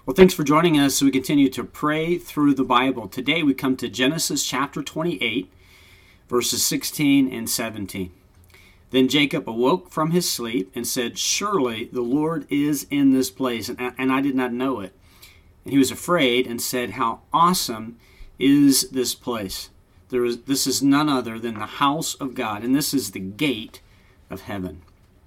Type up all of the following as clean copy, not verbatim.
Well, thanks for joining us as we continue to pray through the Bible. Today we come to Genesis chapter 28, verses 16 and 17. Then Jacob awoke from his sleep and said, "Surely the Lord is in this place, and I did not know it." And he was afraid and said, "How awesome is this place! This is none other than the house of God, and this is the gate of heaven."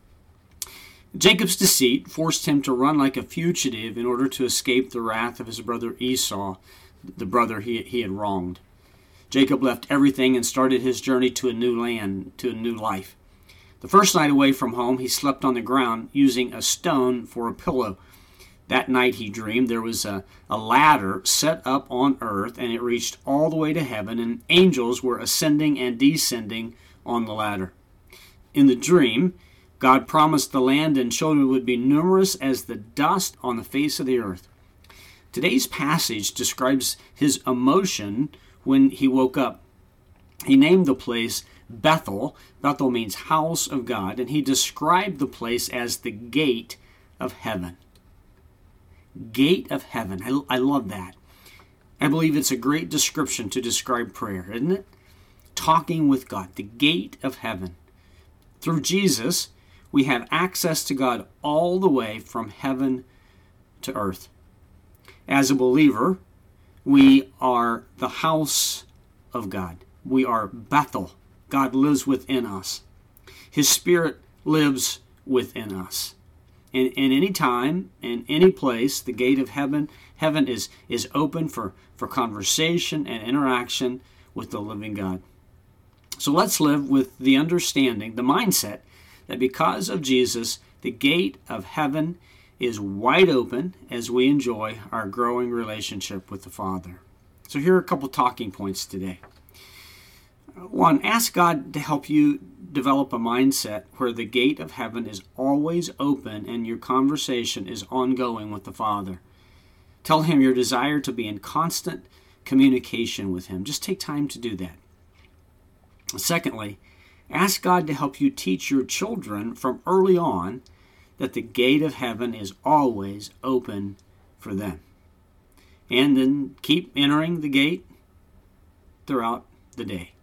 Jacob's deceit forced him to run like a fugitive in order to escape the wrath of his brother Esau, the brother he had wronged. Jacob left everything and started his journey to a new land, to a new life. The first night away from home, he slept on the ground using a stone for a pillow. That night he dreamed there was a ladder set up on earth, and it reached all the way to heaven, and angels were ascending and descending on the ladder. In the dream, God promised the land and children would be numerous as the dust on the face of the earth. Today's passage describes his emotion when he woke up. He named the place Bethel. Bethel means house of God, and he described the place as the gate of heaven. Gate of heaven. I love that. I believe it's a great description to describe prayer, isn't it? Talking with God, the gate of heaven. Through Jesus, we have access to God all the way from heaven to earth. As a believer, we are the house of God. We are Bethel. God lives within us. His Spirit lives within us. In any time, in any place, the gate of heaven is open for conversation and interaction with the living God. So let's live with the understanding, the mindset, that because of Jesus, the gate of heaven is wide open as we enjoy our growing relationship with the Father. So here are a couple talking points today. One, ask God to help you develop a mindset where the gate of heaven is always open and your conversation is ongoing with the Father. Tell Him your desire to be in constant communication with Him. Just take time to do that. Secondly, ask God to help you teach your children from early on that the gate of heaven is always open for them. And then keep entering the gate throughout the day.